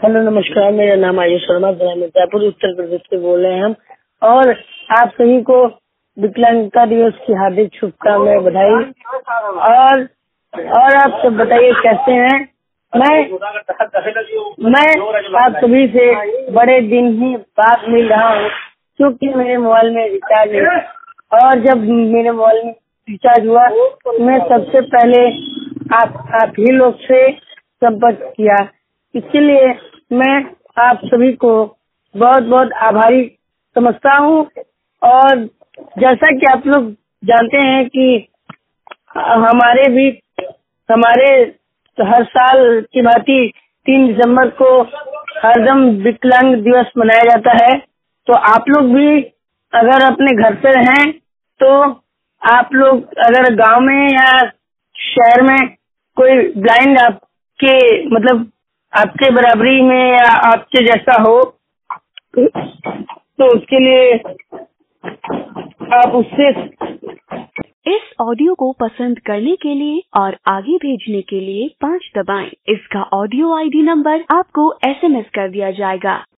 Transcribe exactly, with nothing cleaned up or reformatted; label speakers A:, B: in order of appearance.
A: Hello नमस्कार, मेरा नाम आयुष शर्मा, जिला मिर्जापुर उत्तर प्रदेश से बोल रहे हैं हम। और आप सभी को विकलांगता दिवस की हार्दिक शुभकामनाएं, बधाई। और और आप सब बताइए कैसे हैं? मैं मैं आप सभी से बड़े दिन ही बात मिल रहा हूँ, क्योंकि मेरे मोबाइल में रिचार्ज है। और जब मेरे मोबाइल में रिचार्ज हुआ तो मैं सबसे पहले आप आप ही लोग से संपर्क किया। इसीलिए मैं आप सभी को बहुत बहुत आभारी समझता हूँ। और जैसा कि आप लोग जानते हैं कि हमारे भी हमारे हर साल की भांति तीन दिसंबर को हरदम विकलांग दिवस मनाया जाता है। तो आप लोग भी अगर अपने घर पे रहें तो आप लोग अगर गांव में या शहर में कोई ब्लाइंड आपके मतलब आपके बराबरी में या आपके जैसा हो तो उसके लिए आप उससे।
B: इस ऑडियो को पसंद करने के लिए और आगे भेजने के लिए पाँच दबाएं। इसका ऑडियो आईडी नंबर आपको एसएमएस कर दिया जाएगा।